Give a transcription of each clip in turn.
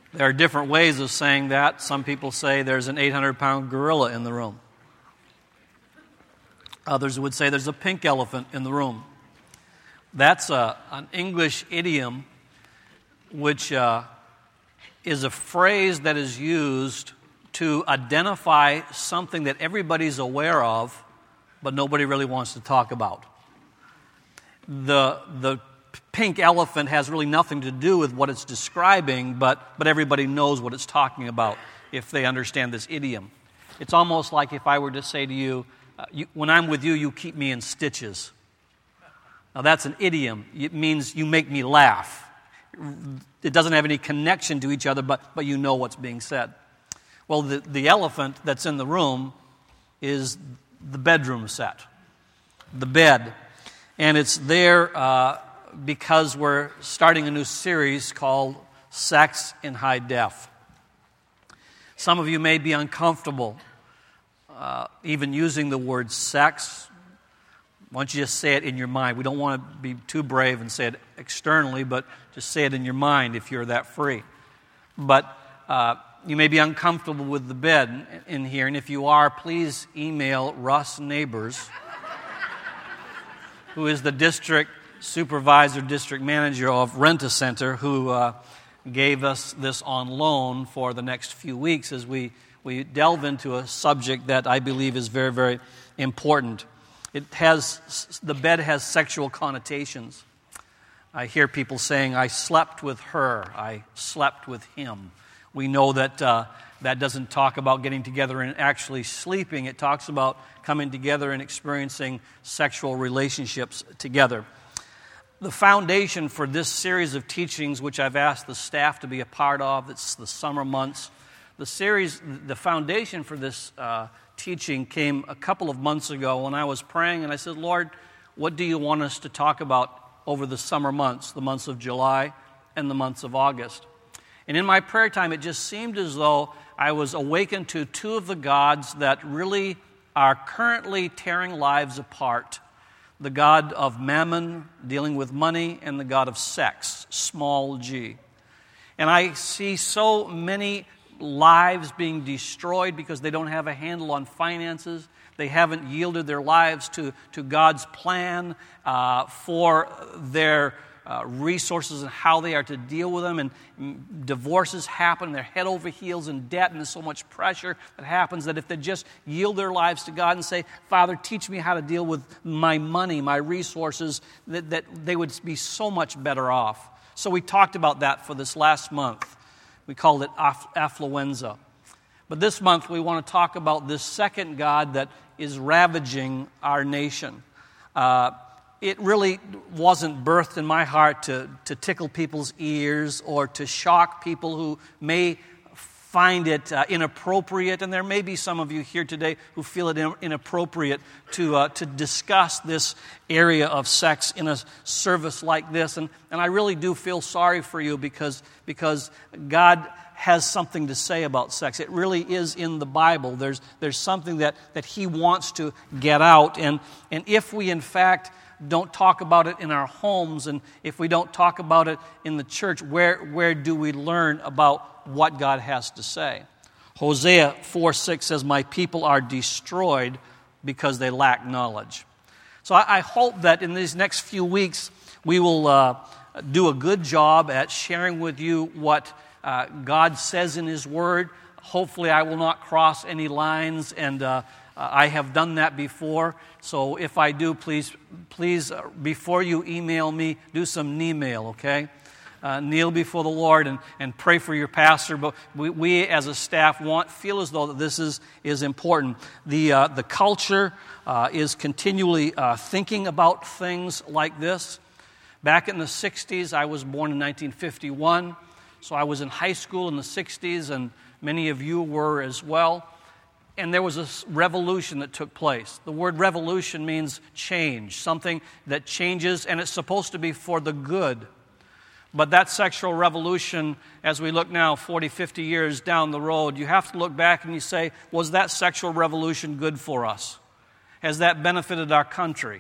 There are different ways of saying that. Some people say there's an 800-pound gorilla in the room. Others would say there's a pink elephant in the room. That's an English idiom which is a phrase that is used to identify something that everybody's aware of, but nobody really wants to talk about. The pink elephant has really nothing to do with what it's describing, but everybody knows what it's talking about if they understand this idiom. It's almost like if I were to say to you, when I'm with you, you keep me in stitches. Now that's an idiom. It means you make me laugh. It doesn't have any connection to each other, but you know what's being said. Well, the elephant that's in the room is the bedroom set, the bed. And it's there because we're starting a new series called Sex in High Def. Some of you may be uncomfortable even using the word sex. Why don't you just say it in your mind? We don't want to be too brave and say it externally, but just say it in your mind if you're that free. But you may be uncomfortable with the bed in here, and if you are, please email Russ Neighbors, who is the district supervisor, district manager of Rent-A-Center, who gave us this on loan for the next few weeks as we delve into a subject that I believe is very, very important. The bed has sexual connotations. I hear people saying, I slept with her, I slept with him. We know that that doesn't talk about getting together and actually sleeping. It talks about coming together and experiencing sexual relationships together. The foundation for this series of teachings, which I've asked the staff to be a part of, it's the summer months. The foundation for this teaching came a couple of months ago when I was praying, and I said, Lord, what do you want us to talk about over the summer months, the months of July and the months of August? And in my prayer time, it just seemed as though I was awakened to two of the gods that really are currently tearing lives apart. The god of mammon, dealing with money, and the god of sex, small g. And I see so many lives being destroyed because they don't have a handle on finances. They haven't yielded their lives to God's plan for their resources and how they are to deal with them. And divorces happen, they're head over heels in debt, and there's so much pressure that happens that if they just yield their lives to God and say, Father, teach me how to deal with my money, my resources, that they would be so much better off. So we talked about that for this last month. We called it affluenza. But this month we want to talk about this second god that is ravaging our nation. It really wasn't birthed in my heart to tickle people's ears or to shock people who may find it inappropriate. And there may be some of you here today who feel it inappropriate to discuss this area of sex in a service like this. And I really do feel sorry for you because God has something to say about sex. It really is in the Bible. There's something that He wants to get out. And if we, in fact, don't talk about it in our homes, and if we don't talk about it in the church, where do we learn about what God has to say? Hosea 4:6 says, my people are destroyed because they lack knowledge. So I hope that in these next few weeks we will do a good job at sharing with you what God says in His Word. Hopefully I will not cross any lines, and I have done that before. So if I do, please, before you email me, do some knee-mail, okay? Kneel before the Lord and pray for your pastor. But we as a staff feel as though that this is important. The culture is continually thinking about things like this. Back in the 60s, I was born in 1951, so I was in high school in the 60s, and many of you were as well. And there was a revolution that took place. The word revolution means change, something that changes, and it's supposed to be for the good. But that sexual revolution, as we look now 40, 50 years down the road, you have to look back and you say, was that sexual revolution good for us? Has that benefited our country?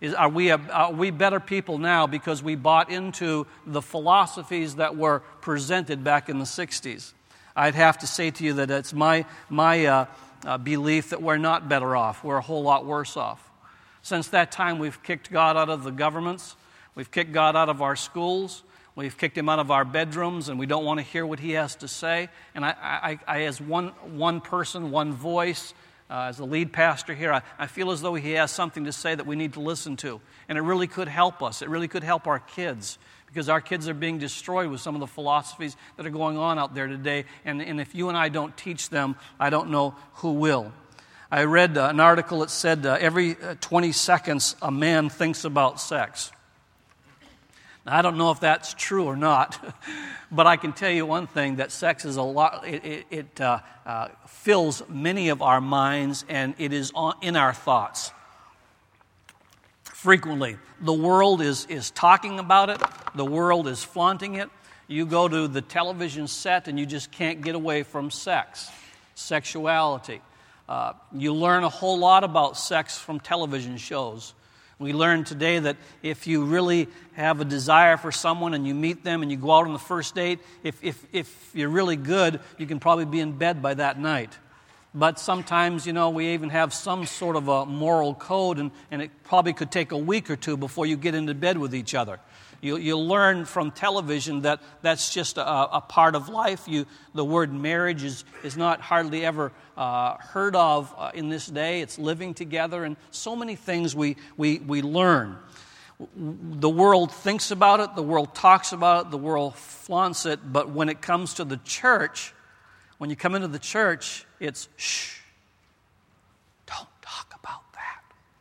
Are we better people now because we bought into the philosophies that were presented back in the 60s? I'd have to say to you that it's my belief that we're not better off. We're a whole lot worse off. Since that time, we've kicked God out of the governments. We've kicked God out of our schools. We've kicked Him out of our bedrooms, and we don't want to hear what He has to say. And I as one person, one voice, as the lead pastor here, I feel as though He has something to say that we need to listen to. And it really could help us. It really could help our kids, because our kids are being destroyed with some of the philosophies that are going on out there today. And if you and I don't teach them, I don't know who will. I read an article that said every 20 seconds a man thinks about sex. Now, I don't know if that's true or not, but I can tell you one thing, that sex is a lot. It fills many of our minds, and it is in our thoughts frequently. The world is talking about it. The world is flaunting it. You go to the television set, and you just can't get away from sex, sexuality. You learn a whole lot about sex from television shows. We learned today that if you really have a desire for someone and you meet them and you go out on the first date, if you're really good, you can probably be in bed by that night. But sometimes, we even have some sort of a moral code, and it probably could take a week or two before you get into bed with each other. You learn from television that that's just a part of life. The word marriage is not hardly ever heard of in this day. It's living together, and so many things we learn. The world thinks about it, the world talks about it, the world flaunts it, but when it comes to the church, when you come into the church, it's shh, don't talk about that.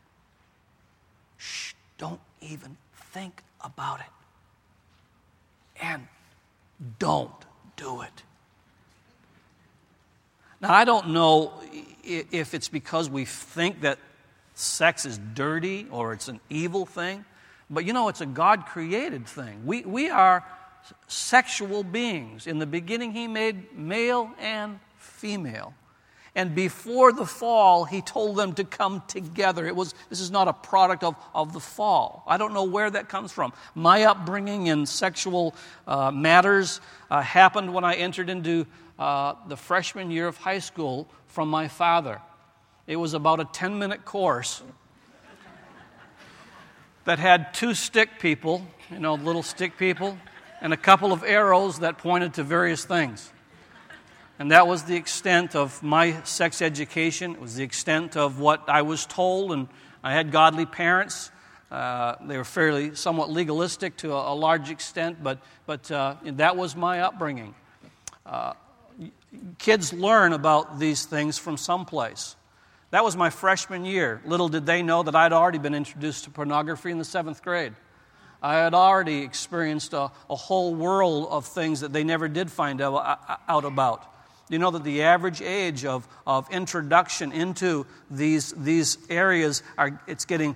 Shh, don't even think about it. And don't do it. Now, I don't know if it's because we think that sex is dirty or it's an evil thing, but it's a God-created thing. We are sexual beings. In the beginning, He made male and female. And before the fall, He told them to come together. This is not a product of the fall. I don't know where that comes from. My upbringing in sexual matters happened when I entered into the freshman year of high school from my father. It was about a 10-minute course that had 2 stick people, little stick people, and a couple of arrows that pointed to various things. And that was the extent of my sex education. It was the extent of what I was told, and I had godly parents. They were somewhat legalistic to a large extent, but that was my upbringing. Kids learn about these things from someplace. That was my freshman year. Little did they know that I'd already been introduced to pornography in the 7th grade. I had already experienced a whole world of things that they never did find out about. You know that the average age of introduction into these areas it's getting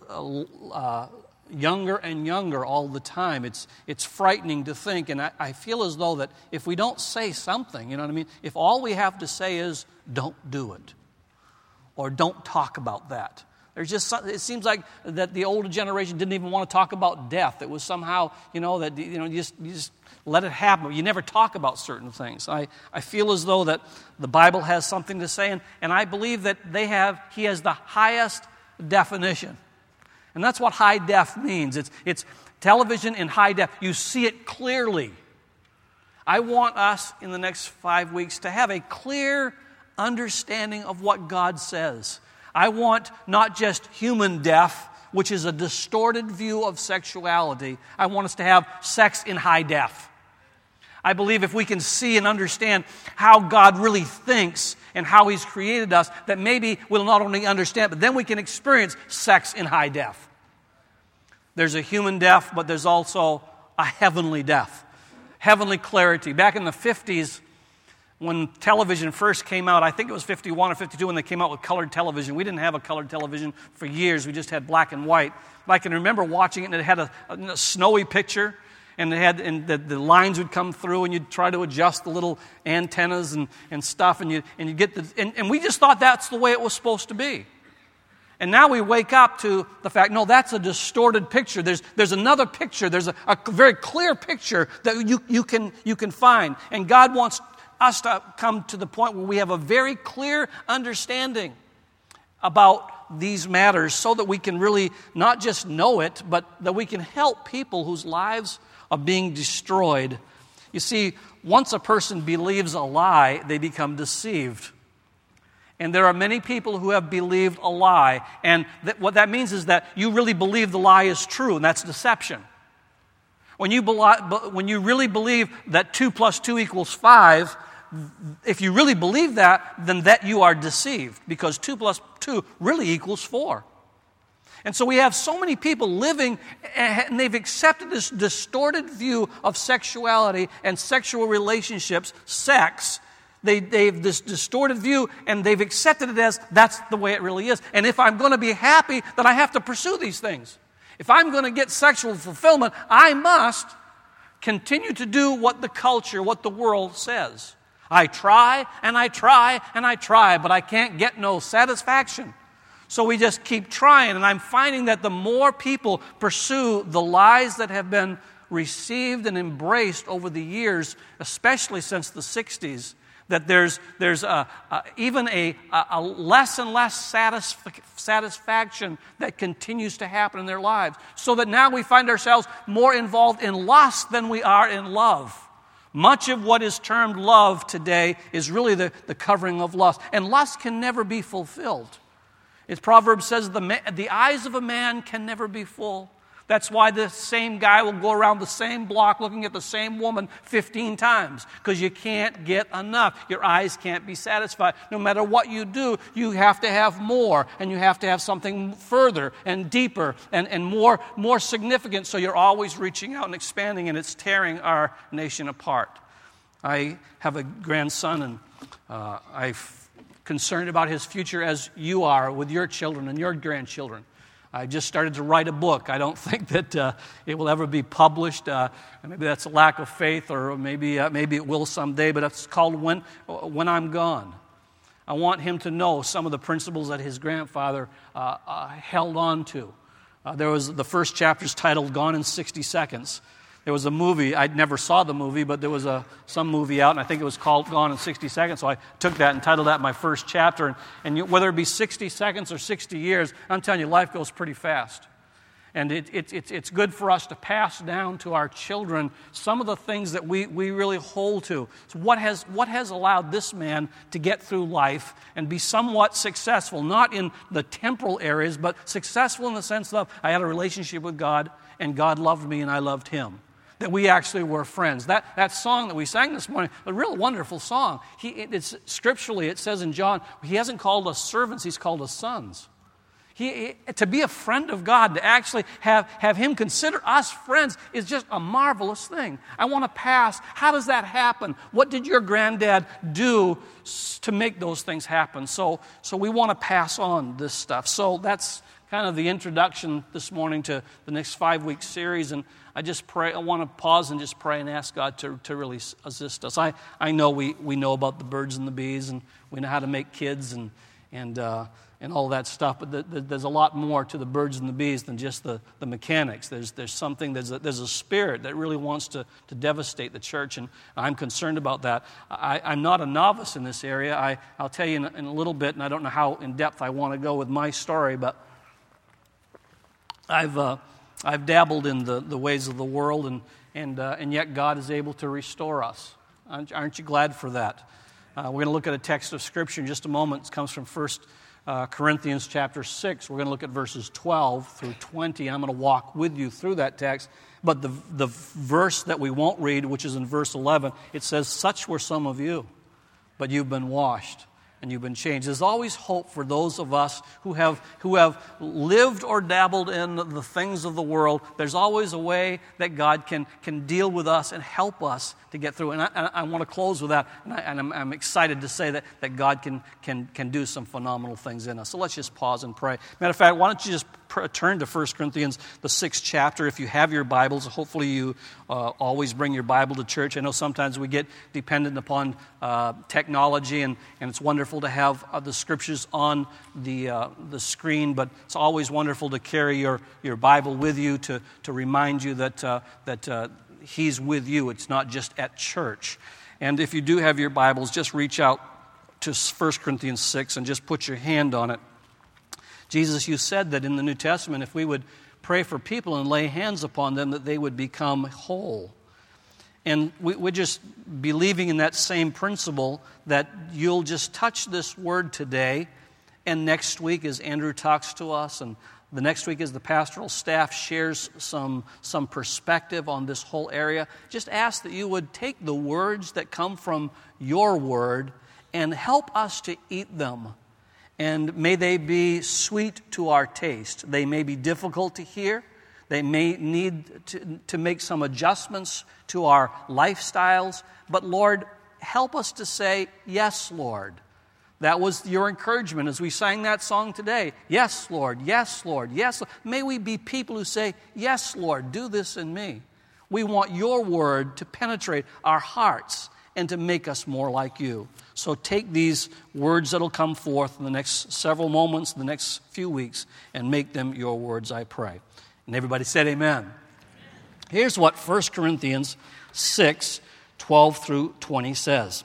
younger and younger all the time. It's frightening to think, and I feel as though that if we don't say something, you know what I mean? If all we have to say is, don't do it, or don't talk about that. It seems like that the older generation didn't even want to talk about death. It was somehow, you just let it happen. You never talk about certain things. I feel as though that the Bible has something to say, and I believe that He has the highest definition. And that's what high def means. It's television in high def. You see it clearly. I want us in the next 5 weeks to have a clear understanding of what God says. I want not just human def, which is a distorted view of sexuality. I want us to have sex in high def. I believe if we can see and understand how God really thinks and how He's created us, that maybe we'll not only understand, but then we can experience sex in high def. There's a human def, but there's also a heavenly def. Heavenly clarity. Back in the 50s, when television first came out, I think it was 51 or 52 when they came out with colored television. We didn't have a colored television for years. We just had black and white. But I can remember watching it, and it had a snowy picture, and the lines would come through, and you'd try to adjust the little antennas and stuff, and you get and we just thought that's the way it was supposed to be. And now we wake up to the fact, no, that's a distorted picture. There's another picture. There's a very clear picture that you can find. And God wants us to come to the point where we have a very clear understanding about these matters so that we can really not just know it, but that we can help people whose lives are being destroyed. You see, once a person believes a lie, they become deceived. And there are many people who have believed a lie. And what that means is that you really believe the lie is true, and that's deception. When you really believe that 2 + 2 = 5, if you really believe that, then that you are deceived, because 2 + 2 really equals 4. And so we have so many people living, and they've accepted this distorted view of sexuality and sexual relationships, sex. They've this distorted view, and they've accepted it as that's the way it really is. And if I'm going to be happy, then I have to pursue these things. If I'm going to get sexual fulfillment, I must continue to do what the culture, what the world says. I try, and I try, and I try, but I can't get no satisfaction. So we just keep trying, and I'm finding that the more people pursue the lies that have been received and embraced over the years, especially since the 60s, that there's even a less and less satisfaction that continues to happen in their lives. So that now we find ourselves more involved in lust than we are in love. Much of what is termed love today is really the covering of lust. And lust can never be fulfilled. As Proverbs says, the eyes of a man can never be full. That's why the same guy will go around the same block looking at the same woman 15 times, because you can't get enough. Your eyes can't be satisfied. No matter what you do, you have to have more, and you have to have something further and deeper and more significant, so you're always reaching out and expanding, and it's tearing our nation apart. I have a grandson, and I'm concerned about his future as you are with your children and your grandchildren. I just started to write a book. I don't think that it will ever be published. Maybe that's a lack of faith, or maybe it will someday, but it's called When I'm Gone. I want him to know some of the principles that his grandfather held on to. There was the first chapter's titled Gone in 60 Seconds. There was a movie. I never saw the movie, but there was some movie out, and I think it was called Gone in 60 Seconds. So I took that and titled that my first chapter. And whether it be 60 seconds or 60 years, I'm telling you, life goes pretty fast. And it's good for us to pass down to our children some of the things that we really hold to. So what has allowed this man to get through life and be somewhat successful, not in the temporal areas, but successful in the sense of I had a relationship with God, and God loved me, and I loved him. That we actually were friends. That song that we sang this morning, a real wonderful song. Scripturally, it says in John, he hasn't called us servants, he's called us sons. To be a friend of God, to actually have him consider us friends is just a marvelous thing. I want to pass. How does that happen? What did your granddad do to make those things happen? So we want to pass on this stuff. So that's kind of the introduction this morning to the next 5-week series, and I just pray. I want to pause and just pray and ask God to really assist us. I know we know about the birds and the bees, and we know how to make kids and all that stuff, but there's a lot more to the birds and the bees than just the mechanics. There's something. There's a spirit that really wants to devastate the church, and I'm concerned about that. I'm not a novice in this area. I'll tell you in a little bit, and I don't know how in depth I want to go with my story, but I've dabbled in the ways of the world, and yet God is able to restore us. Aren't you glad for that? We're going to look at a text of Scripture in just a moment. It comes from 1 Corinthians chapter 6. We're going to look at verses 12 through 20. I'm going to walk with you through that text. But the verse that we won't read, which is in verse 11, it says, "Such were some of you, but you've been washed and you've been changed." There's always hope for those of us who have lived or dabbled in the things of the world. There's always a way that God can deal with us and help us to get through. And I want to close with that. And I'm excited to say that God can do some phenomenal things in us. So let's just pause and pray. Matter of fact, why don't you just turn to 1 Corinthians, the 6th chapter. If you have your Bibles, hopefully you always bring your Bible to church. I know sometimes we get dependent upon technology, and it's wonderful to have the Scriptures on the screen, but it's always wonderful to carry your Bible with you to remind you that He's with you. It's not just at church. And if you do have your Bibles, just reach out to 1 Corinthians 6 and just put your hand on it. Jesus, you said that in the New Testament, if we would pray for people and lay hands upon them, that they would become whole. And we're just believing in that same principle, that you'll just touch this word today, and next week as Andrew talks to us, and the next week as the pastoral staff shares some perspective on this whole area, just ask that you would take the words that come from your word and help us to eat them. And may they be sweet to our taste. They may be difficult to hear. They may need to make some adjustments to our lifestyles. But Lord, help us to say, yes, Lord. That was your encouragement as we sang that song today. Yes, Lord. Yes, Lord. Yes, Lord. May we be people who say, yes, Lord, do this in me. We want your word to penetrate our hearts and to make us more like you. So take these words that will come forth in the next several moments, the next few weeks, and make them your words, I pray. And everybody said amen. Here's what 1 Corinthians 6, 12 through 20 says.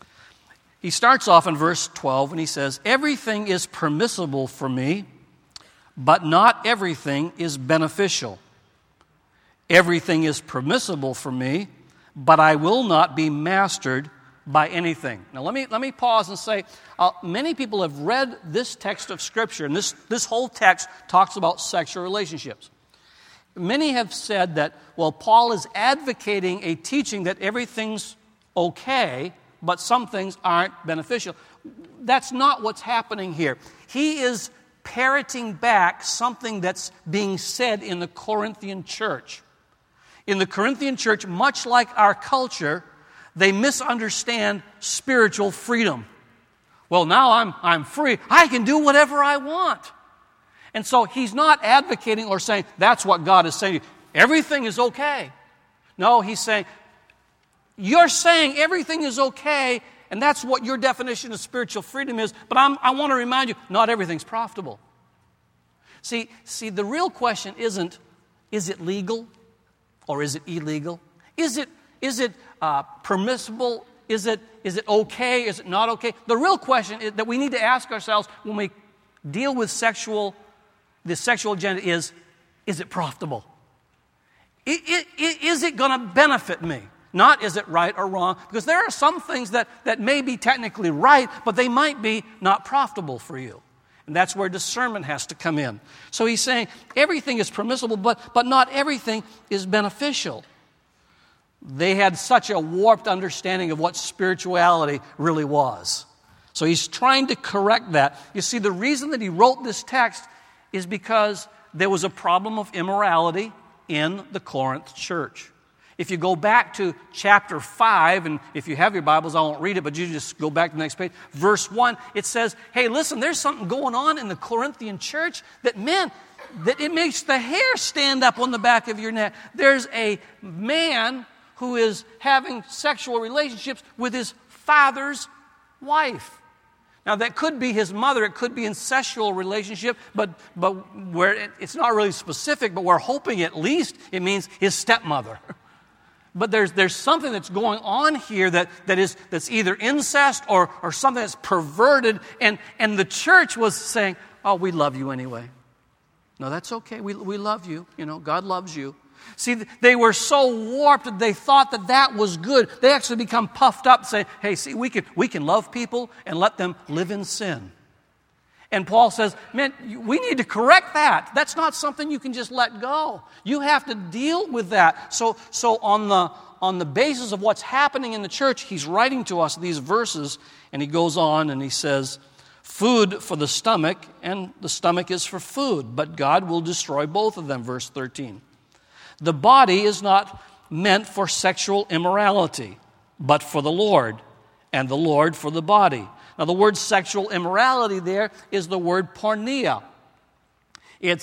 He starts off in verse 12 and he says, everything is permissible for me, but not everything is beneficial. Everything is permissible for me, but I will not be mastered by anything. Now let me pause and say, many people have read this text of Scripture, and this whole text talks about sexual relationships. Many have said that, well, Paul is advocating a teaching that everything's okay, but some things aren't beneficial. That's not what's happening here. He is parroting back something that's being said in the Corinthian church. In the Corinthian church, much like our culture, they misunderstand spiritual freedom. Well, now I'm free. I can do whatever I want. And so he's not advocating or saying that's what God is saying to you. Everything is okay. No, he's saying, you're saying everything is okay, and that's what your definition of spiritual freedom is, but I want to remind you, not everything's profitable. See, the real question isn't, is it legal or is it illegal? Is it permissible? Is it okay? Is it not okay? The real question that we need to ask ourselves when we deal with the sexual agenda is it profitable? Is it going to benefit me? Not is it right or wrong, because there are some things that may be technically right, but they might be not profitable for you. And that's where discernment has to come in. So he's saying everything is permissible, but not everything is beneficial. They had such a warped understanding of what spirituality really was. So he's trying to correct that. You see, the reason that he wrote this text is because there was a problem of immorality in the Corinth church. If you go back to chapter 5, and if you have your Bibles, I won't read it, but you just go back to the next page. Verse 1, it says, hey, listen, there's something going on in the Corinthian church that it makes the hair stand up on the back of your neck. There's a man who is having sexual relationships with his father's wife. Now, that could be his mother. It could be incestual relationship, but where it's not really specific, but we're hoping at least it means his stepmother. But there's something that's going on here that's either incest or something that's perverted, and the church was saying, oh, we love you anyway. No, that's okay. We love you. God loves you. See, they were so warped that they thought that was good. They actually become puffed up, saying, hey, see, we can love people and let them live in sin. And Paul says, man, we need to correct that. That's not something you can just let go. You have to deal with that. So on the basis of what's happening in the church, he's writing to us these verses, and he goes on and he says, food for the stomach, and the stomach is for food, but God will destroy both of them, verse 13. The body is not meant for sexual immorality, but for the Lord, and the Lord for the body. Now, the word sexual immorality there is the word porneia. It's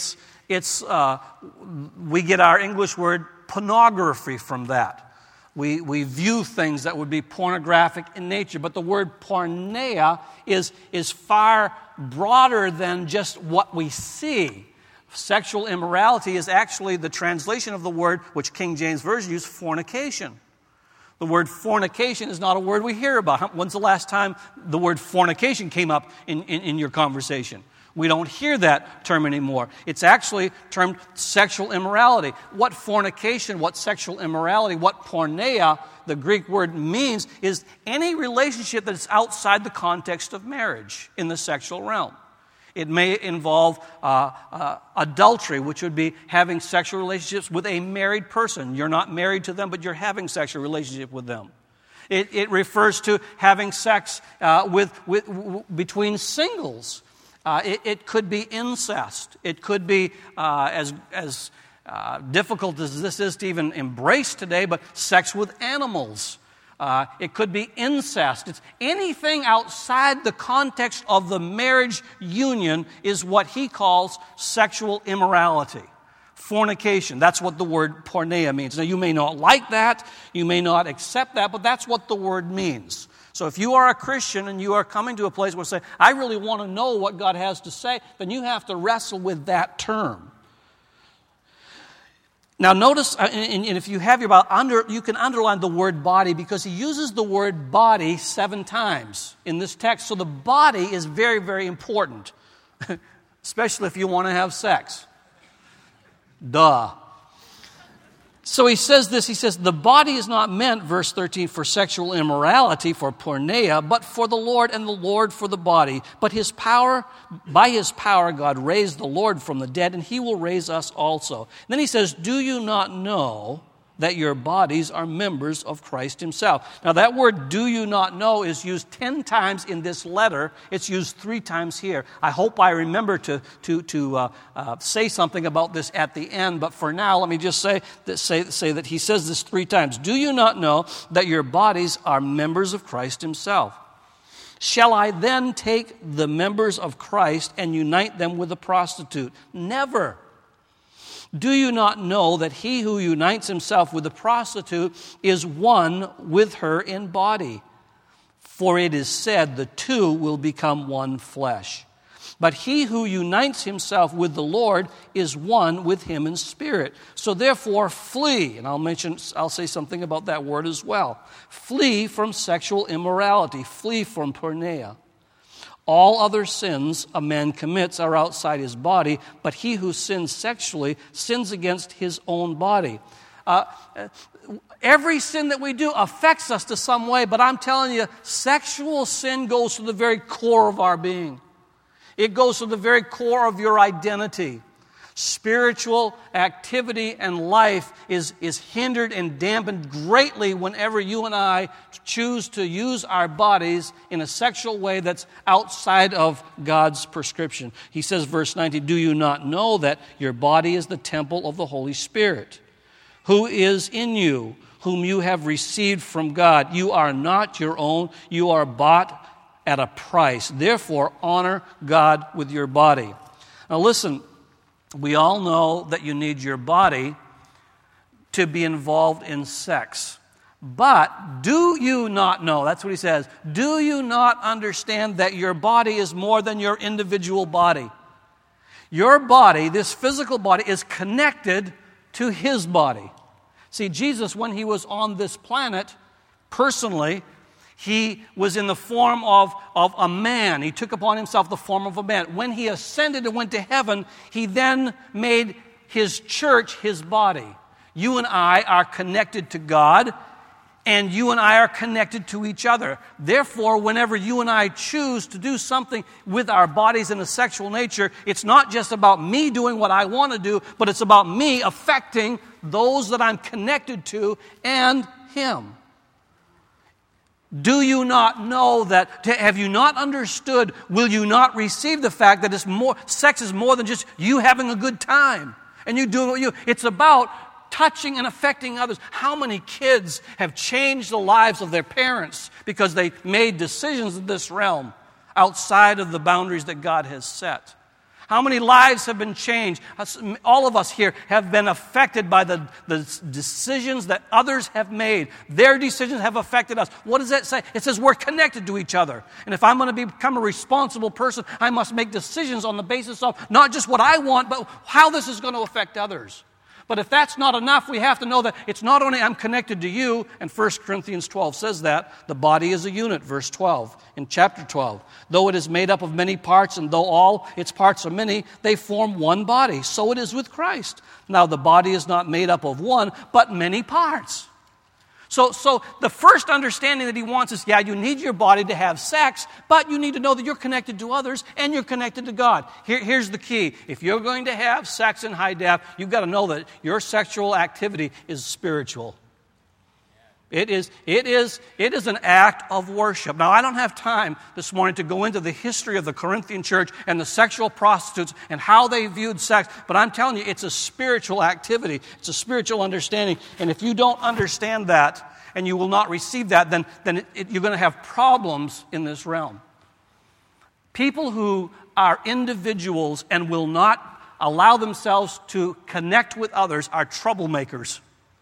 We get our English word pornography from that. We view things that would be pornographic in nature, but the word porneia is far broader than just what we see. Sexual immorality is actually the translation of the word, which King James Version used, fornication. The word fornication is not a word we hear about. When's the last time the word fornication came up in your conversation? We don't hear that term anymore. It's actually termed sexual immorality. What fornication, what sexual immorality, what porneia, the Greek word means, is any relationship that is outside the context of marriage in the sexual realm. It may involve adultery, which would be having sexual relationships with a married person. You're not married to them, but you're having sexual relationship with them. It refers to having sex between singles. It could be incest. It could be, as difficult as this is to even embrace today, but sex with animals. It could be incest. It's anything outside the context of the marriage union is what he calls sexual immorality. Fornication. That's what the word porneia means. Now, you may not like that. You may not accept that, but that's what the word means. So if you are a Christian and you are coming to a place where you say, I really want to know what God has to say, then you have to wrestle with that term. Now notice, and if you have your Bible, you can underline the word body because he uses the word body 7 times in this text. So the body is very, very important, especially if you want to have sex. Duh. So he says this, he says, the body is not meant, verse 13, for sexual immorality, for porneia, but for the Lord, and the Lord for the body. But by his power, God raised the Lord from the dead, and he will raise us also. And then he says, do you not know that your bodies are members of Christ himself? Now that word, do you not know, is used 10 times in this letter. It's used 3 times here. I hope I remember to say something about this at the end, but for now, let me just say that he says this 3 times. Do you not know that your bodies are members of Christ himself? Shall I then take the members of Christ and unite them with a prostitute? Never. Do you not know that he who unites himself with a prostitute is one with her in body? For it is said, the 2 will become one flesh. But he who unites himself with the Lord is one with him in spirit. So therefore flee, and I'll say something about that word as well. Flee from sexual immorality. Flee from porneia. All other sins a man commits are outside his body, but he who sins sexually sins against his own body. Every sin that we do affects us to some way, but I'm telling you, sexual sin goes to the very core of our being. It goes to the very core of your identity. Spiritual activity and life is hindered and dampened greatly whenever you and I choose to use our bodies in a sexual way that's outside of God's prescription. He says, verse 19, do you not know that your body is the temple of the Holy Spirit, who is in you, whom you have received from God? You are not your own. You are bought at a price. Therefore, honor God with your body. Now listen, we all know that you need your body to be involved in sex. But do you not know, that's what he says, do you not understand that your body is more than your individual body? Your body, this physical body, is connected to his body. See, Jesus, when he was on this planet, personally, he was in the form of a man. He took upon himself the form of a man. When he ascended and went to heaven, he then made his church his body. You and I are connected to God, and you and I are connected to each other. Therefore, whenever you and I choose to do something with our bodies in a sexual nature, it's not just about me doing what I want to do, but it's about me affecting those that I'm connected to and him. Do you not know that, have you not understood, will you not receive the fact that sex is more than just you having a good time and you doing it's about touching and affecting others. How many kids have changed the lives of their parents because they made decisions in this realm outside of the boundaries that God has set? How many lives have been changed? All of us here have been affected by the decisions that others have made. Their decisions have affected us. What does that say? It says we're connected to each other. And if I'm going to become a responsible person, I must make decisions on the basis of not just what I want, but how this is going to affect others. But if that's not enough, we have to know that it's not only I'm connected to you, and 1 Corinthians 12 says that, the body is a unit, verse 12, in chapter 12. Though it is made up of many parts, and though all its parts are many, they form one body. So it is with Christ. Now the body is not made up of one, but many parts. So the first understanding that he wants is, you need your body to have sex, but you need to know that you're connected to others and you're connected to God. Here's the key. If you're going to have sex in high def, you've got to know that your sexual activity is spiritual. It is an act of worship. Now, I don't have time this morning to go into the history of the Corinthian church and the sexual prostitutes and how they viewed sex, but I'm telling you, it's a spiritual activity. It's a spiritual understanding. And if you don't understand that and you will not receive that, then you're going to have problems in this realm. People who are individuals and will not allow themselves to connect with others are troublemakers.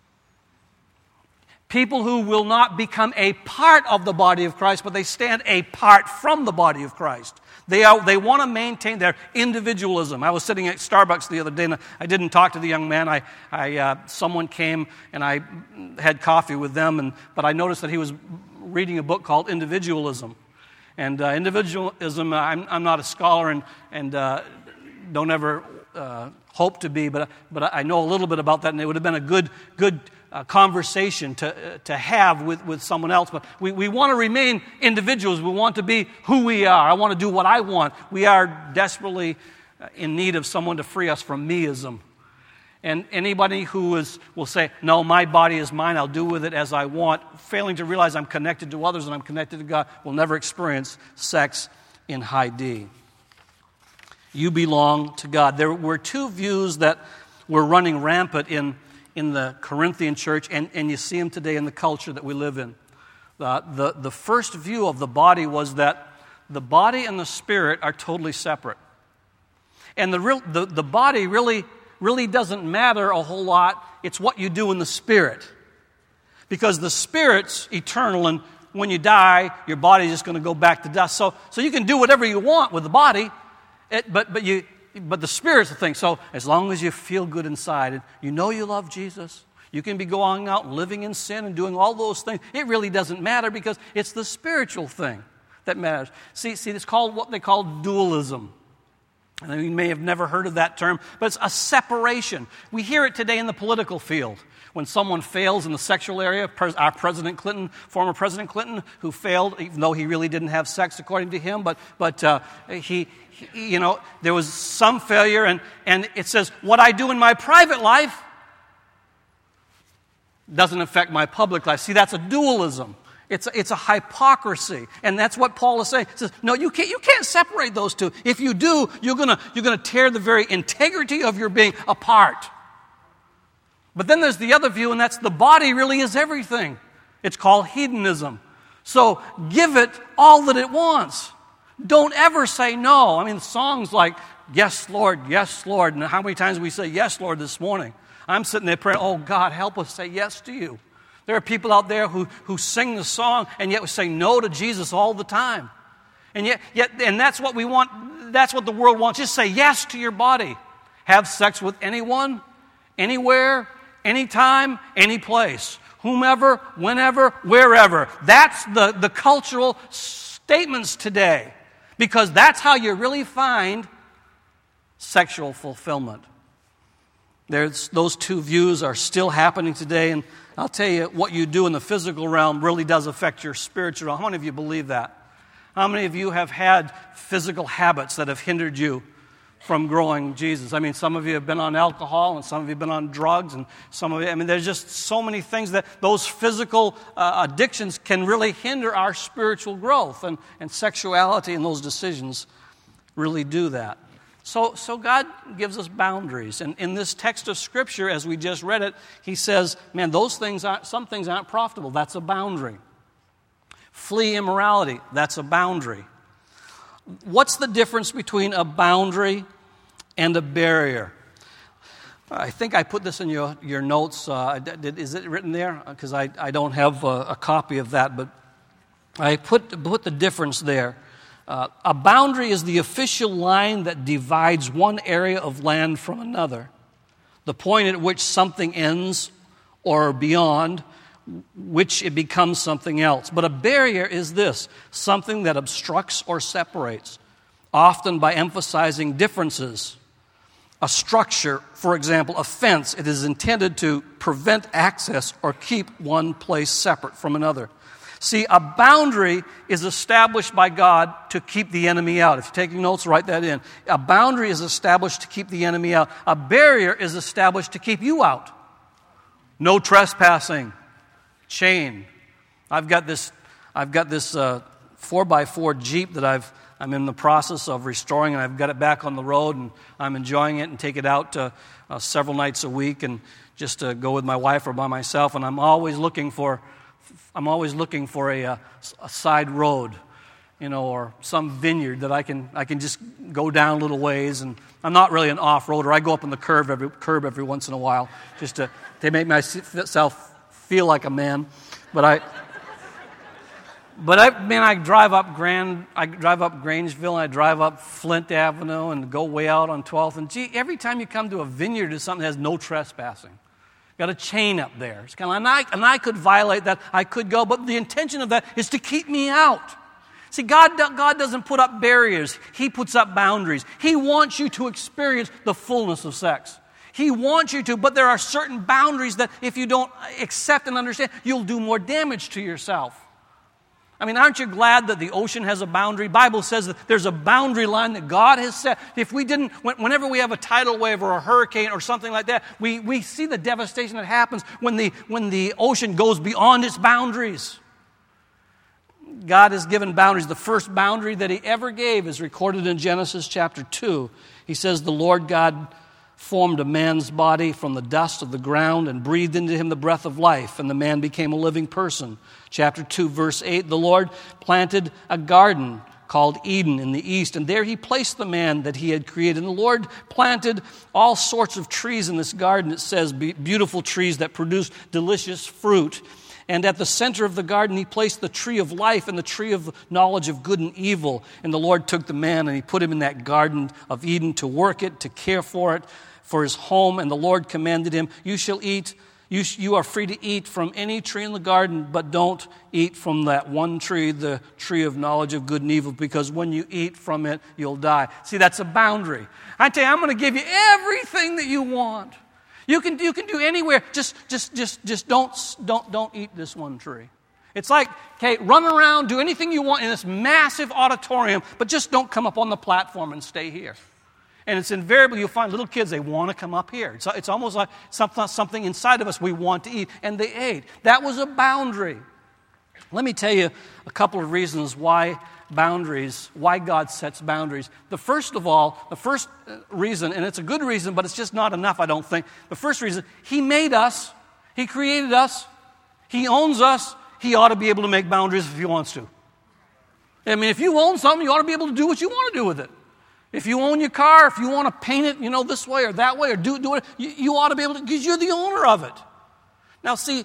People who will not become a part of the body of Christ, but they stand apart from the body of Christ. They want to maintain their individualism. I was sitting at Starbucks the other day, and I didn't talk to the young man. Someone came, and I had coffee with them, but I noticed that he was reading a book called Individualism. And individualism, I'm not a scholar and don't ever hope to be, but I know a little bit about that, and it would have been a good conversation to have with someone else. But we want to remain individuals. We want to be who we are. I want to do what I want. We are desperately in need of someone to free us from meism. And anybody who will say, no, my body is mine, I'll do with it as I want, failing to realize I'm connected to others and I'm connected to God, will never experience sex in high D. You belong to God. There were two views that were running rampant in the Corinthian church, and you see them today in the culture that we live in. The first view of the body was that the body and the spirit are totally separate. And the body really doesn't matter a whole lot. It's what you do in the spirit. Because the spirit's eternal, and when you die, your body's just going to go back to dust. So you can do whatever you want with the body, but the spirit's the thing. So as long as you feel good inside and you know you love Jesus, you can be going out and living in sin and doing all those things. It really doesn't matter because it's the spiritual thing that matters. See, it's called what they call dualism. And you may have never heard of that term, but it's a separation. We hear it today in the political field. When someone fails in the sexual area, our President Clinton, former President Clinton, who failed, even though he really didn't have sex according to him, but there was some failure, and it says, what I do in my private life doesn't affect my public life. See, that's a dualism. It's a hypocrisy, and that's what Paul is saying. He says, no, you can't separate those two. If you do, you're gonna tear the very integrity of your being apart. But then there's the other view, and that's the body really is everything. It's called hedonism. So give it all that it wants. Don't ever say no. I mean, songs like, yes, Lord, and how many times we say yes, Lord, this morning? I'm sitting there praying, oh, God, help us say yes to you. There are people out there who sing the song, and yet we say no to Jesus all the time. And and that's what we want, that's what the world wants. Just say yes to your body. Have sex with anyone, anywhere, anytime, any place. Whomever, whenever, wherever. That's the cultural statements today. Because that's how you really find sexual fulfillment. Those two views are still happening today, and I'll tell you, what you do in the physical realm really does affect your spiritual realm. How many of you believe that? How many of you have had physical habits that have hindered you from growing Jesus? I mean, some of you have been on alcohol, and some of you have been on drugs, and some of you, there's just so many things that those physical addictions can really hinder our spiritual growth, and sexuality and those decisions really do that. So God gives us boundaries. And in this text of Scripture, as we just read it, He says, man, some things aren't profitable. That's a boundary. Flee immorality. That's a boundary. What's the difference between a boundary and a barrier. I think I put this in your notes. Is it written there? Because I don't have a copy of that, but I put the difference there. A boundary is the official line that divides one area of land from another, the point at which something ends or beyond which it becomes something else. But a barrier is this, something that obstructs or separates, often by emphasizing differences. A structure, for example, a fence, it is intended to prevent access or keep one place separate from another. See, a boundary is established by God to keep the enemy out. If you're taking notes, write that in. A boundary is established to keep the enemy out. A barrier is established to keep you out. No trespassing. Chain. I've got this 4x4 Jeep that I'm in the process of restoring, and I've got it back on the road, and I'm enjoying it and take it out several nights a week and just to go with my wife or by myself. And I'm always looking for a side road, or some vineyard that I can just go down a little ways. And I'm not really an off-roader. I go up on the curb every once in a while just to make myself feel like a man. I drive up Grangeville, and I drive up Flint Avenue and go way out on 12th. And every time you come to a vineyard or something that has no trespassing, got a chain up there. It's kind of, and I could violate that. I could go, but the intention of that is to keep me out. See, God doesn't put up barriers. He puts up boundaries. He wants you to experience the fullness of sex. He wants you to, but there are certain boundaries that if you don't accept and understand, you'll do more damage to yourself. I mean, aren't you glad that the ocean has a boundary? Bible says that there's a boundary line that God has set. If we didn't, whenever we have a tidal wave or a hurricane or something like that, we see the devastation that happens when the ocean goes beyond its boundaries. God has given boundaries. The first boundary that He ever gave is recorded in Genesis chapter 2. He says, the Lord God formed a man's body from the dust of the ground and breathed into him the breath of life, and the man became a living person. Chapter 2, verse 8, the Lord planted a garden called Eden in the east, and there He placed the man that He had created. And the Lord planted all sorts of trees in this garden, it says, beautiful trees that produced delicious fruit. And at the center of the garden, He placed the tree of life and the tree of knowledge of good and evil. And the Lord took the man and He put him in that garden of Eden to work it, to care for it, for his home. And the Lord commanded him, you are free to eat from any tree in the garden, but don't eat from that one tree, the tree of knowledge of good and evil, because when you eat from it, you'll die. See, that's a boundary. I tell you, I'm going to give you everything that you want. You can do anywhere. Just don't eat this one tree. It's like, okay, run around, do anything you want in this massive auditorium, but just don't come up on the platform and stay here. And it's invariably, you'll find little kids, they want to come up here. It's almost like something inside of us we want to eat, and they ate. That was a boundary. Let me tell you a couple of reasons why God sets boundaries. The first reason, and it's a good reason, but it's just not enough, I don't think. The first reason, He made us, He created us, He owns us, He ought to be able to make boundaries if He wants to. I mean, if you own something, you ought to be able to do what you want to do with it. If you own your car, if you want to paint it, this way or that way, or do it, you ought to be able to, because you're the owner of it. Now, see,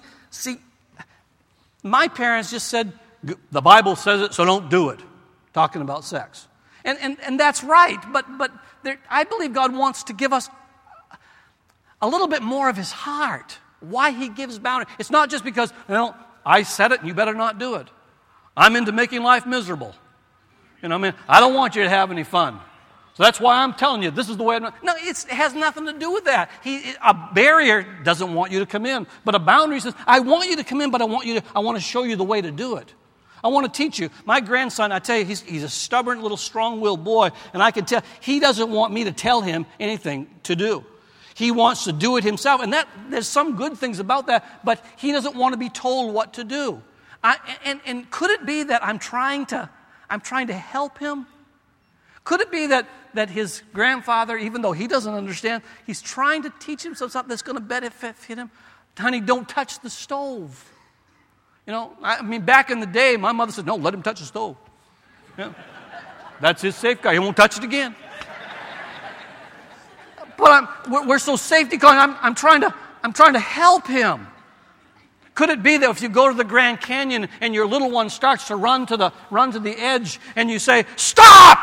my parents just said, the Bible says it, so don't do it. Talking about sex. And that's right, but I believe God wants to give us a little bit more of His heart. Why He gives boundaries. It's not just because, I said it and you better not do it. I'm into making life miserable. I don't want you to have any fun. So that's why I'm telling you, this is the way. No, it has nothing to do with that. A barrier doesn't want you to come in, but a boundary says, I want you to come in, but I want to show you the way to do it. I want to teach you. My grandson, I tell you, he's a stubborn little strong-willed boy, and I can tell he doesn't want me to tell him anything to do. He wants to do it himself, and there's some good things about that, but he doesn't want to be told what to do. And could it be that I'm trying to help him? Could it be that his grandfather, even though he doesn't understand, he's trying to teach him something that's going to benefit him? Honey, don't touch the stove. Back in the day, my mother said, no, let him touch the stove. That's his safeguard. He won't touch it again. we're so safety conscious. I'm trying to help him. Could it be that if you go to the Grand Canyon and your little one starts to run to the edge and you say, "Stop!"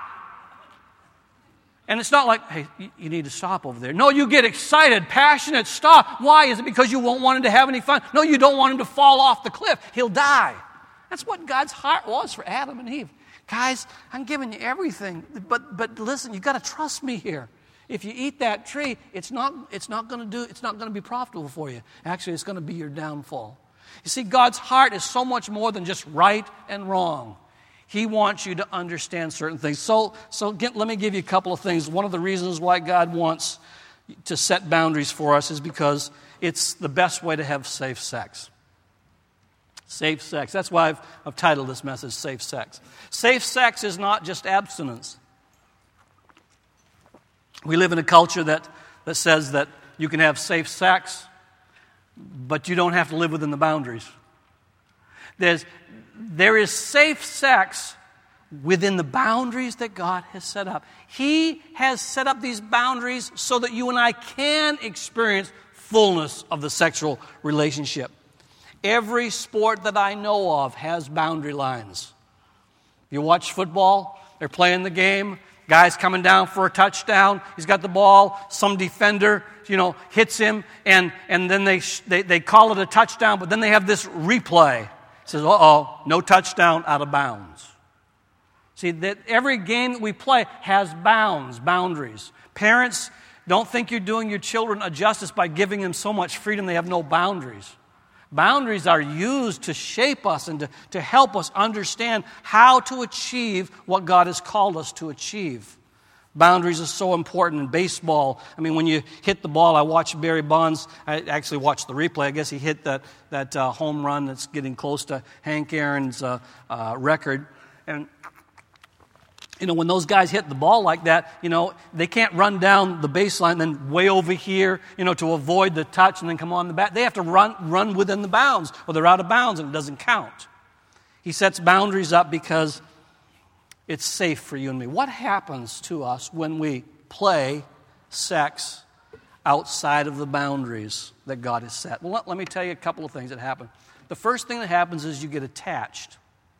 And it's not like, "Hey, you need to stop over there." No, you get excited, passionate, stop. Why? Is it because you won't want him to have any fun? No, you don't want him to fall off the cliff. He'll die. That's what God's heart was for Adam and Eve. Guys, I'm giving you everything, but listen, you've got to trust me here. If you eat that tree, it's not going to be profitable for you. Actually, it's going to be your downfall. You see, God's heart is so much more than just right and wrong. He wants you to understand certain things. So let me give you a couple of things. One of the reasons why God wants to set boundaries for us is because it's the best way to have safe sex. Safe sex. That's why I've titled this message, Safe Sex. Safe sex is not just abstinence. We live in a culture that says that you can have safe sex, but you don't have to live within the boundaries. There is safe sex within the boundaries that God has set up. He has set up these boundaries so that you and I can experience fullness of the sexual relationship. Every sport that I know of has boundary lines. You watch football, they're playing the game, guy's coming down for a touchdown, he's got the ball, some defender, hits him, and then they call it a touchdown, but then they have this replay. It says, no touchdown, out of bounds. See, that every game that we play has boundaries. Parents, don't think you're doing your children a justice by giving them so much freedom they have no boundaries. Boundaries are used to shape us and to help us understand how to achieve what God has called us to achieve. Boundaries are so important in baseball. I mean, when you hit the ball, I watched Barry Bonds. I actually watched the replay. I guess he hit that home run that's getting close to Hank Aaron's record. And when those guys hit the ball like that, they can't run down the baseline and then way over here, to avoid the touch and then come on the bat. They have to run within the bounds or they're out of bounds and it doesn't count. He sets boundaries up because it's safe for you and me. What happens to us when we play sex outside of the boundaries that God has set? Well, let me tell you a couple of things that happen. The first thing that happens is you get attached.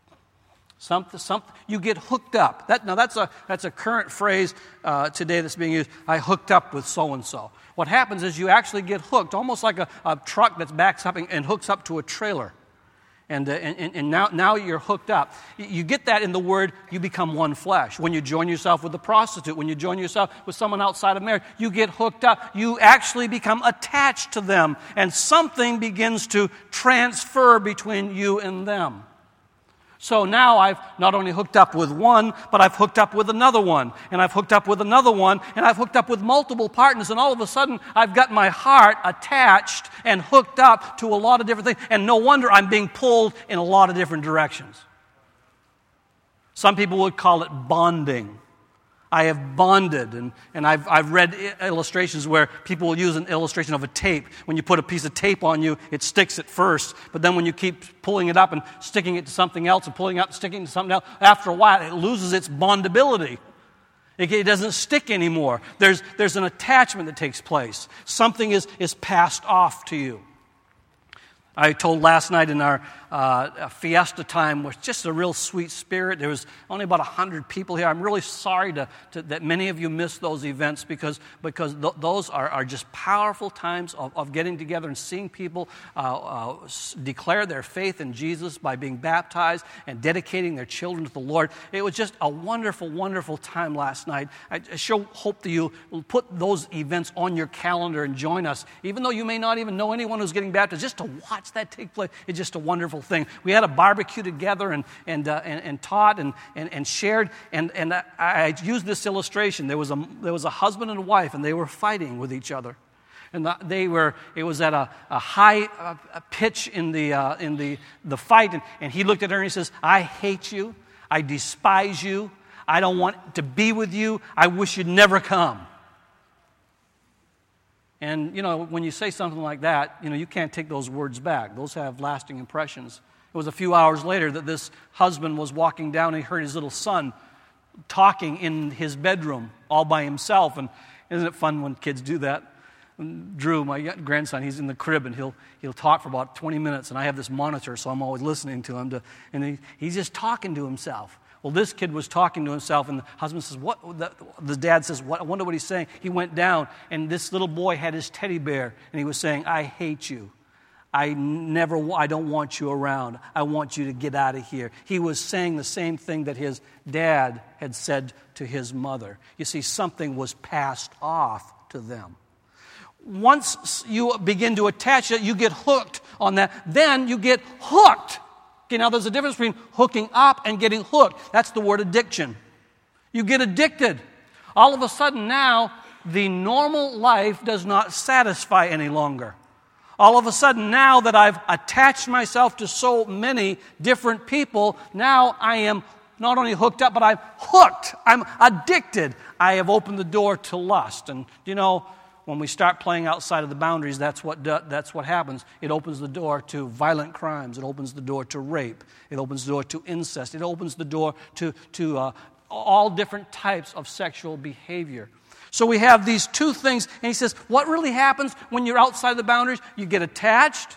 You get hooked up. That's a current phrase today that's being used. I hooked up with so-and-so. What happens is you actually get hooked, almost like a truck that backs up and hooks up to a trailer. And now you're hooked up. You get that in the word, you become one flesh. When you join yourself with a prostitute, when you join yourself with someone outside of marriage, you get hooked up. You actually become attached to them. And something begins to transfer between you and them. So now I've not only hooked up with one, but I've hooked up with another one, and I've hooked up with another one, and I've hooked up with multiple partners, and all of a sudden I've got my heart attached and hooked up to a lot of different things, and no wonder I'm being pulled in a lot of different directions. Some people would call it bonding. I have bonded, and I've read illustrations where people will use an illustration of a tape. When you put a piece of tape on you, it sticks at first, but then when you keep pulling it up and sticking it to something else and pulling it up and sticking it to something else, after a while it loses its bondability. It doesn't stick anymore. There's an attachment that takes place. Something is passed off to you. I told last night in our fiesta time was just a real sweet spirit. There was only about 100 people here. I'm really sorry that many of you missed those events because those are just powerful times of getting together and seeing people declare their faith in Jesus by being baptized and dedicating their children to the Lord. It was just a wonderful, wonderful time last night. I sure hope that you will put those events on your calendar and join us. Even though you may not even know anyone who's getting baptized, just to watch that take place, it's just a wonderful thing. We had a barbecue together and taught and shared, and I used this illustration. There was a husband and a wife, and they were fighting with each other, and it was at a high pitch in the fight, and he looked at her and he says, "I hate you, I despise you, I don't want to be with you, I wish you'd never come." And, when you say something like that, you can't take those words back. Those have lasting impressions. It was a few hours later that this husband was walking down and he heard his little son talking in his bedroom all by himself. And Isn't it fun when kids do that? Drew, my grandson, he's in the crib, and he'll talk for about 20 minutes, and I have this monitor, so I'm always listening to him, and he's just talking to himself. Well, this kid was talking to himself, and the husband says, the dad says, I wonder what he's saying. He went down, and this little boy had his teddy bear, and he was saying, I hate you. I don't want you around. I want you to get out of here. He was saying the same thing that his dad had said to his mother. You see, something was passed off to them. Once you begin to attach it, you get hooked on that. Then you get hooked. Okay, now there's a difference between hooking up and getting hooked. That's the word addiction. You get addicted. All of a sudden now, the normal life does not satisfy any longer. All of a sudden, now that I've attached myself to so many different people, now I am not only hooked up, but I'm hooked. I'm addicted. I have opened the door to lust. And you know, when we start playing outside of the boundaries, that's what happens. It opens the door to violent crimes. It opens the door to rape. It opens the door to incest. It opens the door to all different types of sexual behavior. So we have these two things, and he says, what really happens when you're outside the boundaries? You get attached,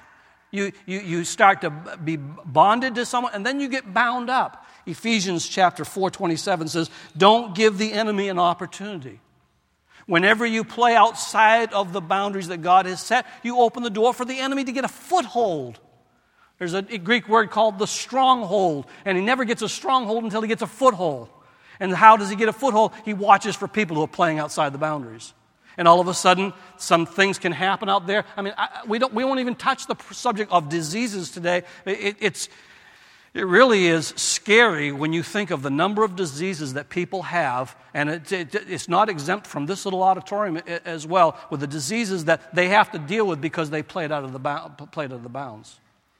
you start to be bonded to someone, and then you get bound up. Ephesians chapter 4:27 says, don't give the enemy an opportunity. Whenever you play outside of the boundaries that God has set, you open the door for the enemy to get a foothold. There's a Greek word called the stronghold, and he never gets a stronghold until he gets a foothold. And how does he get a foothold? He watches for people who are playing outside the boundaries. And all of a sudden, some things can happen out there. I mean, we won't even touch the subject of diseases today. It really is scary when you think of the number of diseases that people have, and it's not exempt from this little auditorium as well, with the diseases that they have to deal with because they played out of the bounds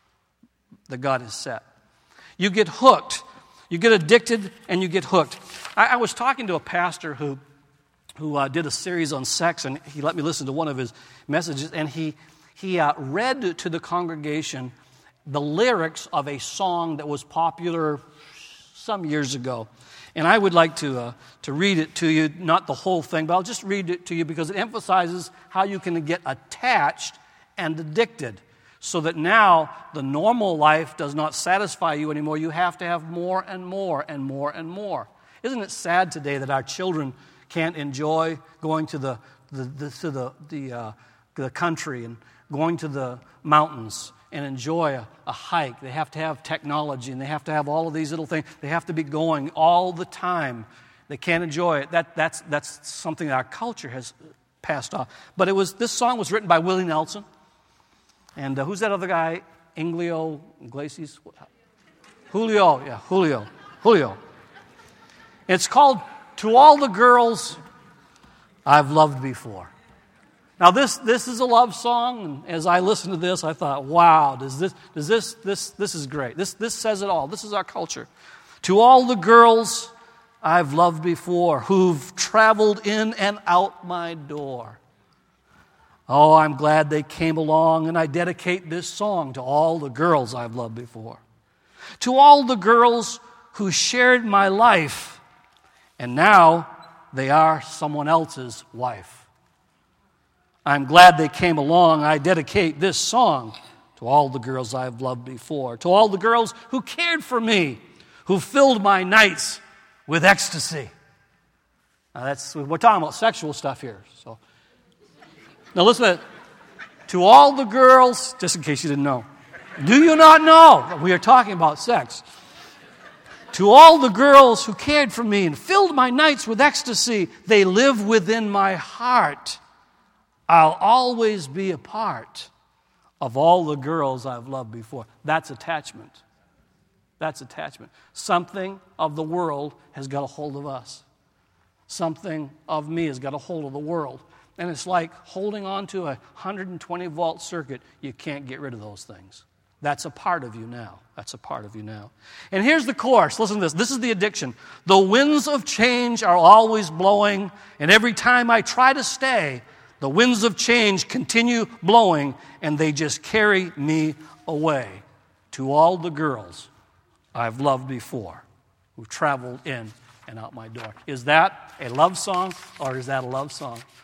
that God has set. You get hooked. You get addicted and you get hooked. I was talking to a pastor who did a series on sex, and he let me listen to one of his messages, and he read to the congregation the lyrics of a song that was popular some years ago. And I would like to read it to you, not the whole thing, but I'll just read it to you because it emphasizes how you can get attached and addicted. So that now the normal life does not satisfy you anymore. You have to have more and more and more and more. Isn't it sad today that our children can't enjoy going to the country and going to the mountains and enjoy a hike? They have to have technology, and they have to have all of these little things. They have to be going all the time. They can't enjoy it. That's something that our culture has passed off. But this song was written by Willie Nelson. And who's that other guy? Iglesias? Julio. It's called To All the Girls I've Loved Before. Now this is a love song, and as I listened to this, I thought, wow, this is great. This says it all. This is our culture. To all the girls I've loved before, who've traveled in and out my door. Oh, I'm glad they came along, and I dedicate this song to all the girls I've loved before. To all the girls who shared my life, and now they are someone else's wife. I'm glad they came along. I dedicate this song to all the girls I've loved before. To all the girls who cared for me, who filled my nights with ecstasy. Now we're talking about sexual stuff here, so... Now listen to all the girls, just in case you didn't know. Do you not know? We are talking about sex. To all the girls who cared for me and filled my nights with ecstasy, they live within my heart. I'll always be a part of all the girls I've loved before. That's attachment. That's attachment. Something of the world has got a hold of us. Something of me has got a hold of the world. And it's like holding on to a 120-volt circuit. You can't get rid of those things. That's a part of you now. That's a part of you now. And here's the chorus. Listen to this. This is the addiction. The winds of change are always blowing, and every time I try to stay, the winds of change continue blowing, and they just carry me away. To all the girls I've loved before, who traveled in and out my door. Is that a love song, or is that a love song?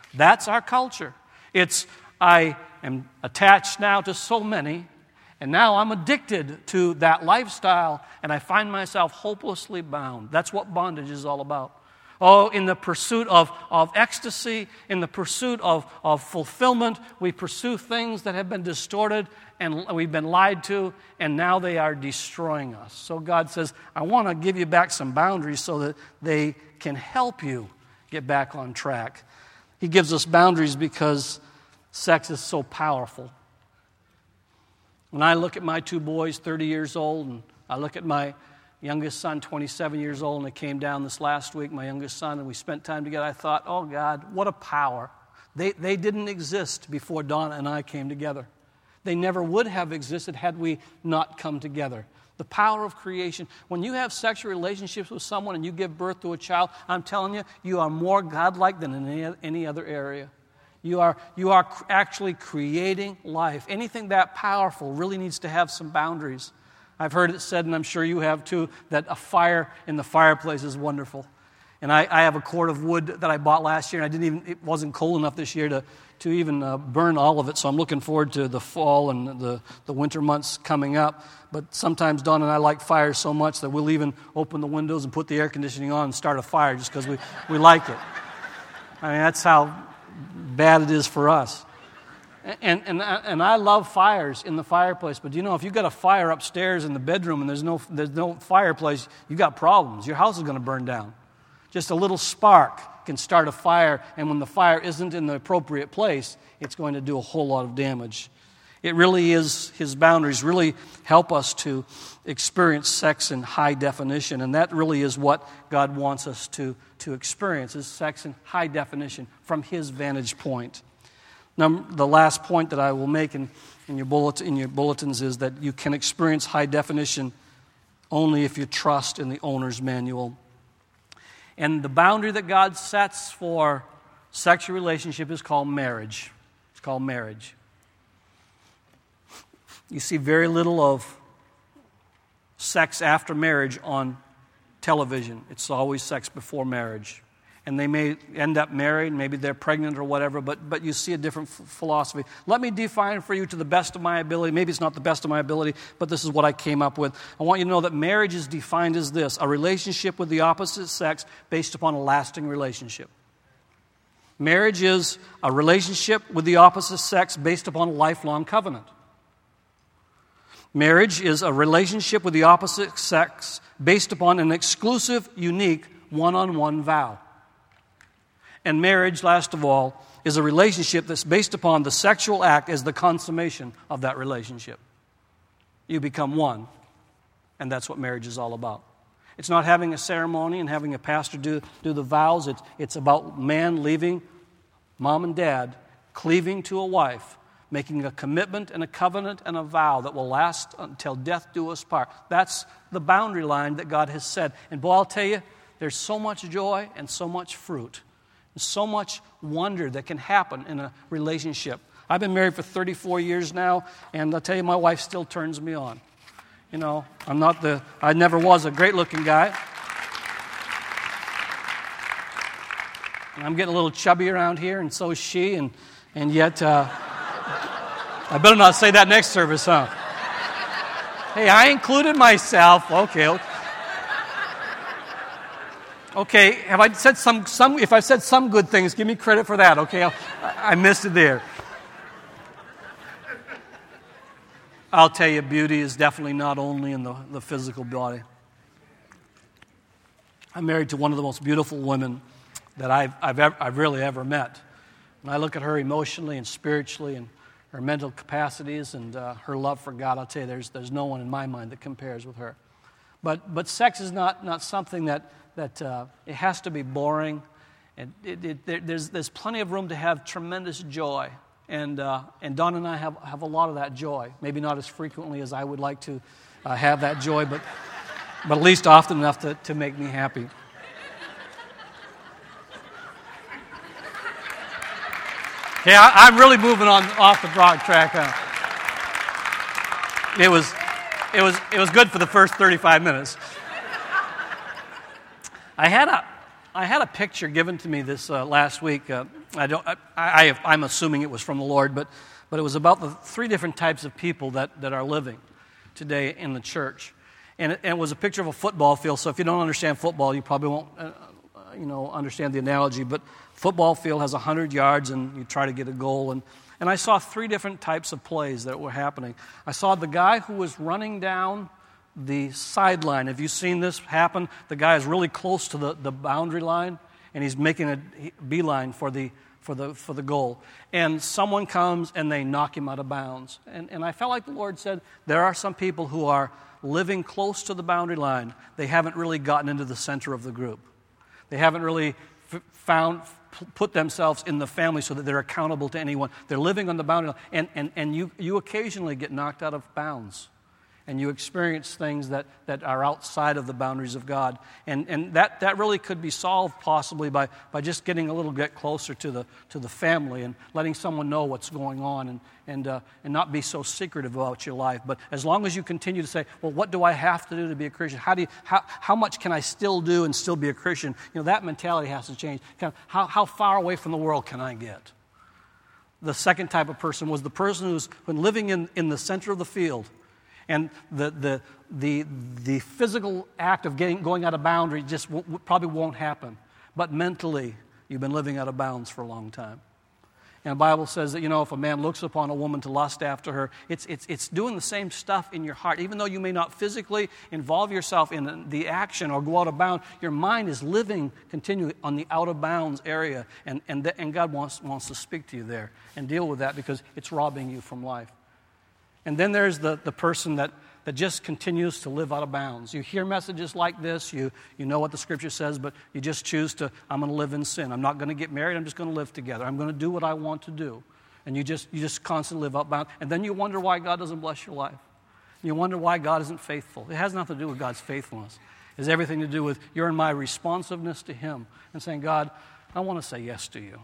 That's our culture. It's, I am attached now to so many, and now I'm addicted to that lifestyle, and I find myself hopelessly bound. That's what bondage is all about. Oh, in the pursuit of ecstasy, in the pursuit of fulfillment, we pursue things that have been distorted and we've been lied to, and now they are destroying us. So God says, I want to give you back some boundaries so that they can help you get back on track. He gives us boundaries because sex is so powerful. When I look at my two boys, 30 years old, and I look at my youngest son, 27 years old, and I came down this last week, my youngest son, and we spent time together, I thought, oh God, what a power. They didn't exist before Donna and I came together. They never would have existed had we not come together. The power of creation. When you have sexual relationships with someone and you give birth to a child, I'm telling you, you are more godlike than in any other area. You are actually creating life. Anything that powerful really needs to have some boundaries. I've heard it said, and I'm sure you have too, that a fire in the fireplace is wonderful. And I have a cord of wood that I bought last year, and it wasn't cold enough this year to even burn all of it. So I'm looking forward to the fall and the winter months coming up. But sometimes Dawn and I like fires so much that we'll even open the windows and put the air conditioning on and start a fire just because we like it. I mean, that's how bad it is for us. And I love fires in the fireplace, but if you've got a fire upstairs in the bedroom and there's no fireplace, you've got problems. Your house is going to burn down. Just a little spark can start a fire, and when the fire isn't in the appropriate place, it's going to do a whole lot of damage. It really is, his boundaries really help us to experience sex in high definition, and that really is what God wants us to experience, is sex in high definition from his vantage point. Now, the last point that I will make in your bulletins is that you can experience high definition only if you trust in the owner's manual. And the boundary that God sets for sexual relationship is called marriage. It's called marriage. You see very little of sex after marriage on television. It's always sex before marriage. And they may end up married, maybe they're pregnant or whatever, but you see a different philosophy. Let me define for you to the best of my ability. Maybe it's not the best of my ability, but this is what I came up with. I want you to know that marriage is defined as this: a relationship with the opposite sex based upon a lasting relationship. Marriage is a relationship with the opposite sex based upon a lifelong covenant. Marriage is a relationship with the opposite sex based upon an exclusive, unique, one-on-one vow. And marriage, last of all, is a relationship that's based upon the sexual act as the consummation of that relationship. You become one, and that's what marriage is all about. It's not having a ceremony and having a pastor do the vows. It's about man leaving mom and dad, cleaving to a wife, making a commitment and a covenant and a vow that will last until death do us part. That's the boundary line that God has set. And boy, I'll tell you, there's so much joy and so much fruit. So much wonder that can happen in a relationship. I've been married for 34 years now, and I'll tell you, my wife still turns me on. I never was a great-looking guy. And I'm getting a little chubby around here, and so is she, and yet, I better not say that next service, huh? Hey, I included myself. Okay, have I said some? If I said some good things, give me credit for that. Okay, I missed it there. I'll tell you, beauty is definitely not only in the physical body. I'm married to one of the most beautiful women that I've really ever met. When I look at her emotionally and spiritually and her mental capacities and her love for God, I'll tell you, there's no one in my mind that compares with her. But sex is not something that it has to be boring. And there's plenty of room to have tremendous joy. And Dawn and I have a lot of that joy. Maybe not as frequently as I would like to have that joy, but at least often enough to make me happy. Okay, I'm really moving on off the broad track. It was good for the first 35 minutes. I had a picture given to me this last week. I'm assuming it was from the Lord, but it was about the three different types of people that are living today in the church. And it was a picture of a football field, so if you don't understand football, you probably won't understand the analogy, but football field has 100 yards, and you try to get a goal. And I saw three different types of plays that were happening. I saw the guy who was running down the sideline. Have you seen this happen? The guy is really close to the boundary line, and he's making a beeline for the goal. And someone comes and they knock him out of bounds. And I felt like the Lord said, there are some people who are living close to the boundary line. They haven't really gotten into the center of the group. They haven't really put themselves in the family so that they're accountable to anyone. They're living on the boundary line. And you occasionally get knocked out of bounds. And you experience things that are outside of the boundaries of God. And that really could be solved possibly by just getting a little bit closer to the family and letting someone know what's going on and not be so secretive about your life. But as long as you continue to say, well, what do I have to do to be a Christian? How much can I still do and still be a Christian? That mentality has to change. How far away from the world can I get? The second type of person was the person who's been living in the center of the field. And the physical act of going out of boundary just probably won't happen. But mentally, you've been living out of bounds for a long time. And the Bible says that, if a man looks upon a woman to lust after her, it's doing the same stuff in your heart. Even though you may not physically involve yourself in the action or go out of bounds, your mind is living continually on the out of bounds area. And God wants to speak to you there and deal with that because it's robbing you from life. And then there's the person that just continues to live out of bounds. You hear messages like this, you know what the Scripture says, but you just choose to, I'm going to live in sin. I'm not going to get married, I'm just going to live together. I'm going to do what I want to do. And you just constantly live out of bounds. And then you wonder why God doesn't bless your life. You wonder why God isn't faithful. It has nothing to do with God's faithfulness. It has everything to do with your and my responsiveness to Him and saying, God, I want to say yes to you.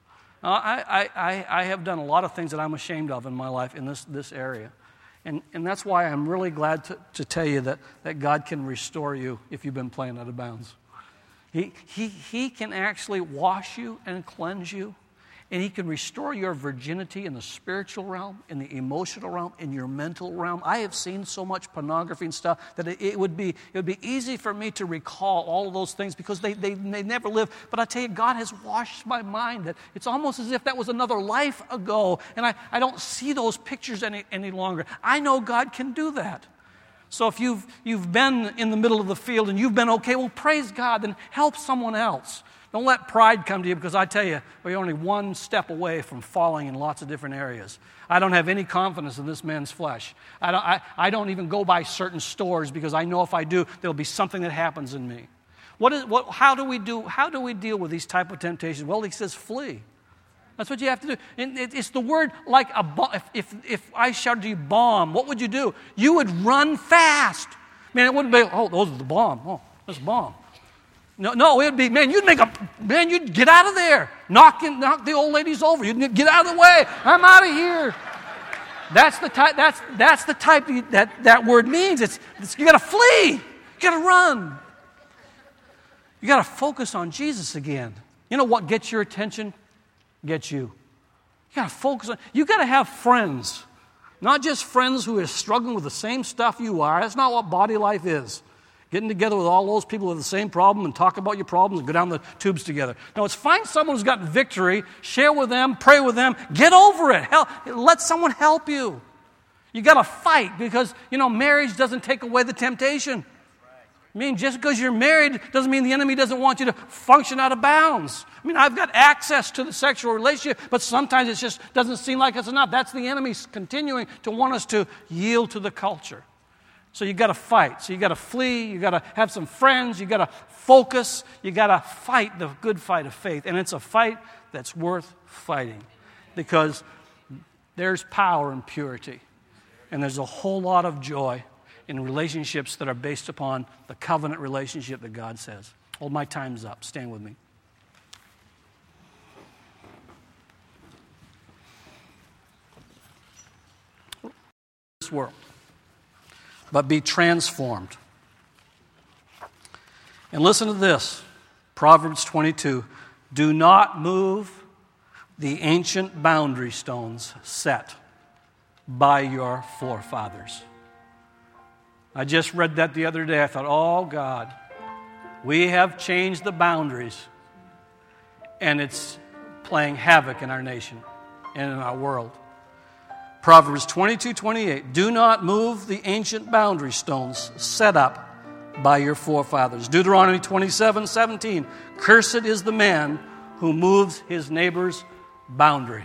I have done a lot of things that I'm ashamed of in my life in this area. And that's why I'm really glad to tell you that God can restore you if you've been playing out of bounds. He can actually wash you and cleanse you. And He can restore your virginity in the spiritual realm, in the emotional realm, in your mental realm. I have seen so much pornography and stuff that it would be easy for me to recall all of those things because they never lived. But I tell you, God has washed my mind that it's almost as if that was another life ago. And I don't see those pictures any longer. I know God can do that. So if you've been in the middle of the field and you've been okay, well, praise God, then help someone else. Don't let pride come to you because I tell you, we're only one step away from falling in lots of different areas. I don't have any confidence in this man's flesh. I don't even go by certain stores because I know if I do, there'll be something that happens in me. How do we deal with these type of temptations? Well, He says flee. That's what you have to do. And it's the word like a bomb. If I shouted to you bomb, what would you do? You would run fast. Man, it wouldn't be, oh, those are the bomb. Oh, that's a bomb. No, it would be, you'd get out of there. Knock the old ladies over. You'd get out of the way. I'm out of here. That's the type that word means. You got to flee. You got to run. You got to focus on Jesus again. You know what gets your attention? Gets you. You got to focus on. You got to have friends, not just friends who are struggling with the same stuff you are. That's not what body life is. Getting together with all those people with the same problem and talk about your problems and go down the tubes together. No, it's find someone who's got victory, share with them, pray with them, get over it. Let someone help you. You got to fight because, marriage doesn't take away the temptation. I mean, just because you're married doesn't mean the enemy doesn't want you to function out of bounds. I mean, I've got access to the sexual relationship, but sometimes it just doesn't seem like it's enough. That's the enemy continuing to want us to yield to the culture. So you got to fight. So you got to flee. You got to have some friends. You got to focus. You got to fight the good fight of faith. And it's a fight that's worth fighting because there's power in purity. And there's a whole lot of joy in relationships that are based upon the covenant relationship that God says. Well, my time's up. Stand with me. This world. But be transformed. And listen to this, Proverbs 22. Do not move the ancient boundary stones set by your forefathers. I just read that the other day. I thought, oh God, we have changed the boundaries, and it's playing havoc in our nation and in our world. Proverbs 22:28, do not move the ancient boundary stones set up by your forefathers. Deuteronomy 27:17, cursed is the man who moves his neighbor's boundary.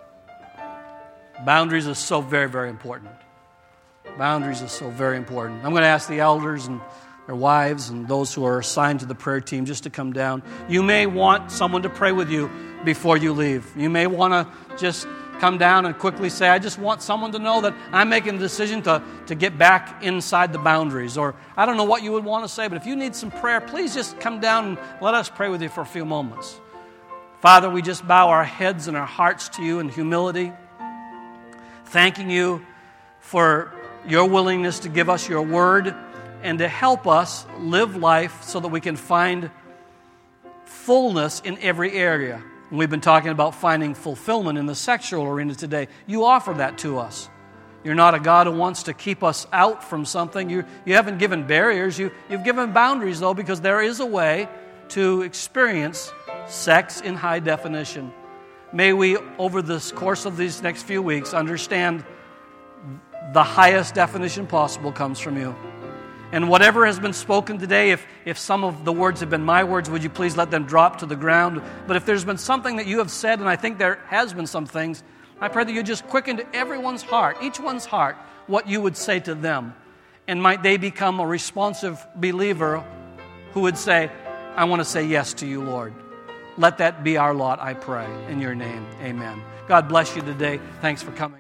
Boundaries are so very, very important. Boundaries are so very important. I'm going to ask the elders and their wives and those who are assigned to the prayer team just to come down. You may want someone to pray with you before you leave. You may want to just come down and quickly say, I just want someone to know that I'm making the decision to get back inside the boundaries. Or I don't know what you would want to say, but if you need some prayer, please just come down and let us pray with you for a few moments. Father, we just bow our heads and our hearts to you in humility, thanking you for your willingness to give us your word and to help us live life so that we can find fullness in every area. And we've been talking about finding fulfillment in the sexual arena today. You offer that to us. You're not a God who wants to keep us out from something. You haven't given barriers. You've given boundaries, though, because there is a way to experience sex in high definition. May we, over the course of these next few weeks, understand the highest definition possible comes from you. And whatever has been spoken today, if some of the words have been my words, would you please let them drop to the ground? But if there's been something that you have said, and I think there has been some things, I pray that you just quicken to everyone's heart, each one's heart, what you would say to them. And might they become a responsive believer who would say, I want to say yes to you, Lord. Let that be our lot, I pray. In your name, amen. God bless you today. Thanks for coming.